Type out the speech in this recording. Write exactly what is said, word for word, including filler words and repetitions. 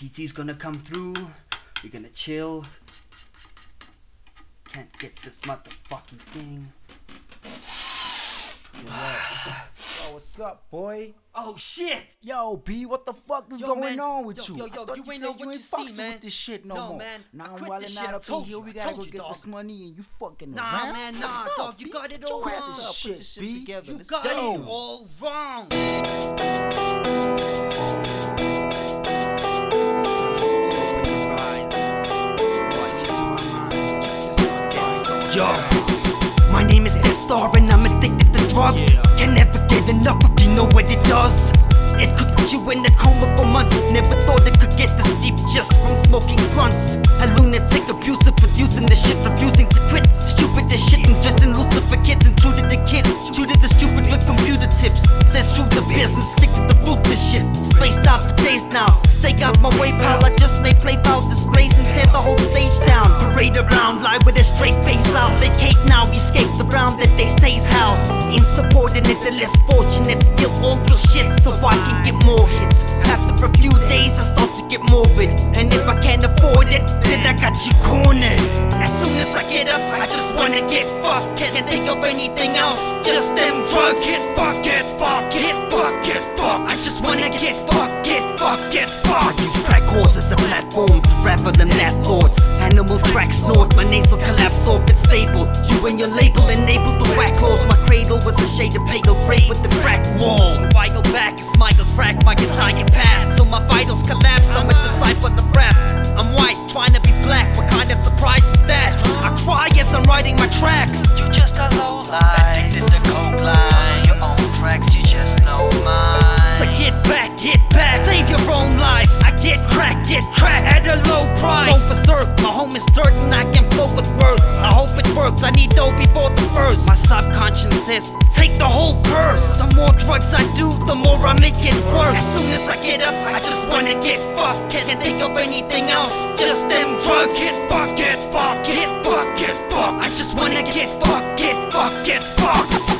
P T's gonna come through. We're gonna chill. Can't get this motherfucking thing. Yo, what's up, boy? Oh shit! Yo, B, what the fuck is Yo, going man. on with Yo, you? yo, yo, I thought you you ain't said know you what ain't you see, fucking man. with this shit no, No, more. man. Now I I'm quit wilding this out shit. I up in told here. you. We I gotta told go you, get dog. this money and you fucking Nah, around. man, nah, What's up, dog. You B? got it Get all your ass wrong. up, Put shit, this shit B. together. You Let's got go. it all wrong. Yo, my name is Star and I'm addicted to drugs. Yeah. Can never get enough if you know what it does. It could put you in a coma for months. Never thought it could get this deep just from smoking blunts. A lunatic, abusive, producing the shit, refusing to quit. Stupid as shit and dressing Lucifer kids. Intruded the kids, shooted the stupid with computer tips. Says screw the business, stick to the ruthless shit. Spaced out for days now. Stay out my way, pal. I just may play foul displays and tear the whole stage down. Parade around, lie with a straight face out. Vacate now, escape the round that they say's how. Insubordinate, the less fortunate. Steal all your shit so I can get more hits. After a few days, I start to get morbid. And if I can't afford it, then I got you cornered. As soon as I get up, I just wanna get fucked. Can't think of anything else, just them drugs. Get fucked, get fucked, get fucked, get fucked. I just wanna get fucked, get fucked, get fucked. I use track horse as a platform to rather than that thoughts. Animal tracks snort, my nasal collapse off, it's stable. You and your label enabled the whack laws. My cradle was a shade of pale gray with the crack wall. A while back, it's Michael crack, my guitar get passed. So my vitals collapse, I'm a disciple of rap. I'm white, trying to be black, what kind of surprise is that? I cry as I'm writing my tracks. You just a low life, addicted to coke line. Your own tracks, you just know mine. So get back, get back, save your own life. I get crack, get crack at a low price. So berserk, my home is dirt and I can flow with words. I hope it works, I need dough before the verse. My subconscious says, take the whole purse. The more drugs I do, the more I make it worse. As soon as I get up, I just wanna get fucked. Can't think of anything else, just them drugs. Get fucked, get fucked, get fucked, get fucked. I just wanna get fucked, get fucked, get fucked.